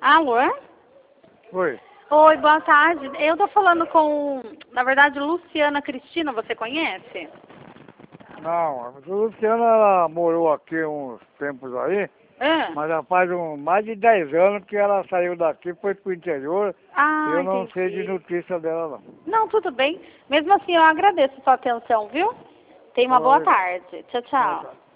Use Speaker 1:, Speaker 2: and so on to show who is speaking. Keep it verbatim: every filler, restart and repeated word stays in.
Speaker 1: Alô?
Speaker 2: Oi.
Speaker 1: Oi, boa tarde. Eu tô falando com, na verdade, Luciana Cristina, você conhece?
Speaker 2: Não, a Luciana ela morou aqui uns tempos aí,
Speaker 1: Ah,
Speaker 2: mas já faz um, mais de dez anos que ela saiu daqui, foi pro interior, e
Speaker 1: ah,
Speaker 2: eu não sei de
Speaker 1: entendi.
Speaker 2: notícia dela não.
Speaker 1: Não, tudo bem. Mesmo assim, eu agradeço a sua atenção, viu? Tenha uma boa
Speaker 2: Obrigado.
Speaker 1: tarde. Tchau,
Speaker 2: Boa
Speaker 1: tchau.
Speaker 2: tarde.